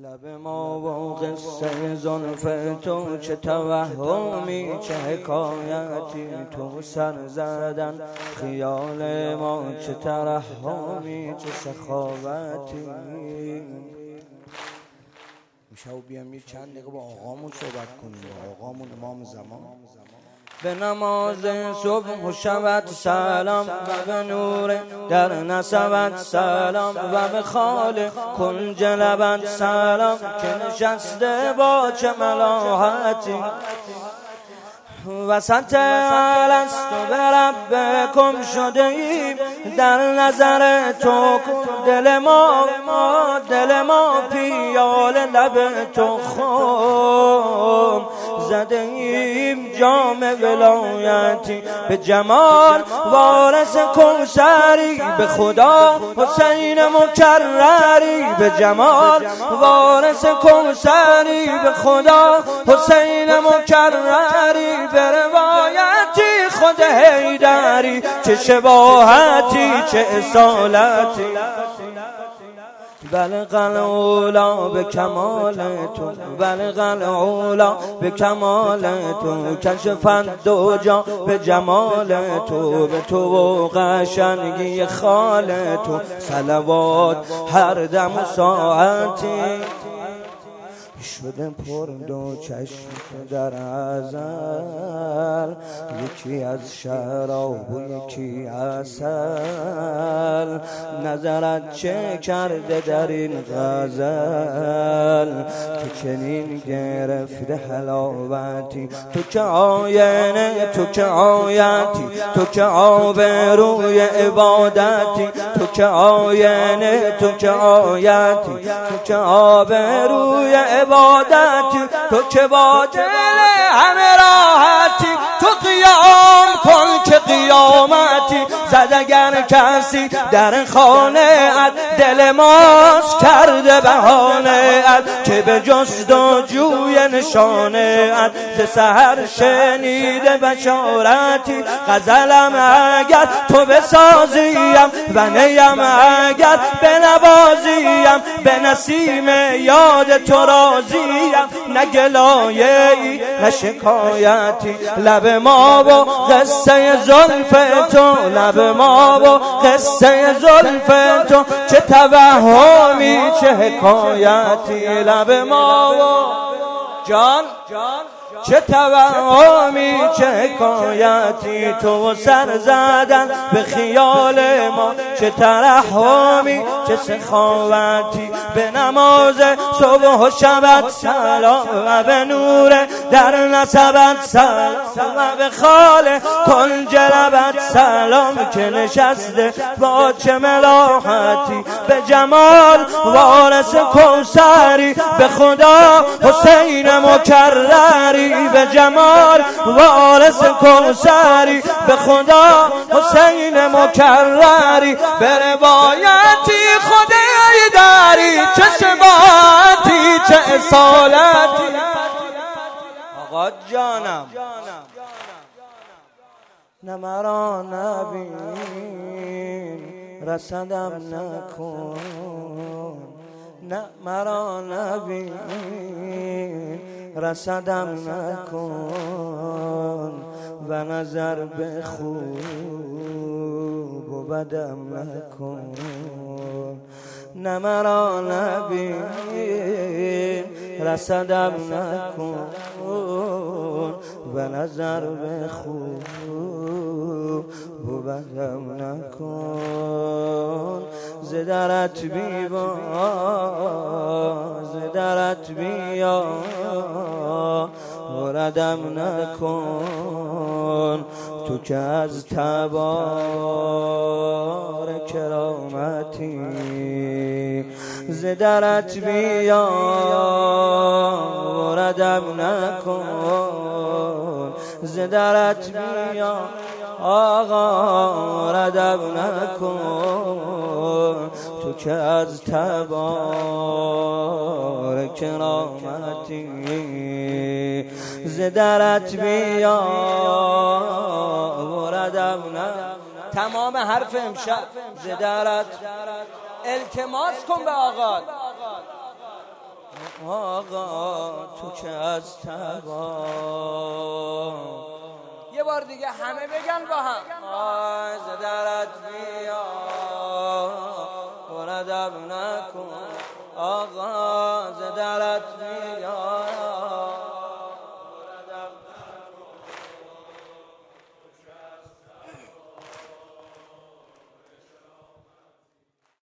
لب ما و قصه زلف تو چه توهمی چه حکایتی تو سر زدن خیال ما چه ترحمی چه سخاوتی. میشه بیام یه چند دقیقه با آقامون صحبت کنیم، با آقامون امام زمان. به نماز صبح شود سلام و به نور در نسبت سلام و به خال کنج لبت سلام که نشسته با چه ملاحتی وسط الست به ربکم شده ایم در نظر تو دل ما پیال لب تو خم زده ایم جام ولایتی به جمال وارث کوثری به خدا حسین مکرری به جمال وارث کوثری به خدا حسین مکرری به روایتی خود حیدری چه شباهتی چه اصالتی بلغ العلا به کمال تو بلغ العلا به کمال تو کشفت دو جا به جمال تو به تو و قشنگی خال تو صلوات هر دم و ساعتی شده پر دو چشم در ازل یکی از شراب و یکی عسل نظرت چه کرده در این غزل که چنین گرفته حلاوتی تو که آینه تو که آیتی تو که آب روی عبادتی تو که آینه تو که آیتی تو که آب روی عبادتی تو که با دل همه راحتی تو قیام کن که قیامتی زد اگر کسی در خانه ات دل ماست کرده بهانه ات که به جستجوی نشانه ات ز سحر شنیده بشارتی غزلم اگر تو بسازیم و نیم اگر بنوازیم به نسیم یاد تو رازیم نه گلایه‌ای نه شکایتی لب ما و قصه زلف تو لب ما و قصه زلف تو چه توهمی چه حکایتی لب ما و جان چه توهمی چه حکایتی تو سر زدن به خیال ما چه ترحمی چه سخاوتی به نماز صبح و شبت سلام و به نور در نسبت سلام و به خال کنج لبت سلام که نشسته با چه ملاحتی به جمال وارث کوثری به خدا حسین مکرری به جمال وارث کوثری به خدا حسین مکرری به روایتی خود حیدری چه شباهتی چه اصالتی. آقا جانم نه مرا نبین رسدم نکن نه مرا نبین رسدم نکن و نظر به خوب و بدم نکن نه مرا نبین رسدم نکن و نظر به خوب و بدم نکن ز درت بیوا ز درت بیا وردم نکن تو که از تبار کرامتی ز درت بیا وردم نکن ز درت بیا آقا ردم نکن تو که از تبار کرامتی ز درت بیا وردم نکن. تمام حرف امشب ز درت التماس کن به آقا آقا تو که از تبا. یه بار دیگه همه بگن با هم آز درت بیا ولدب نکن آغاز درت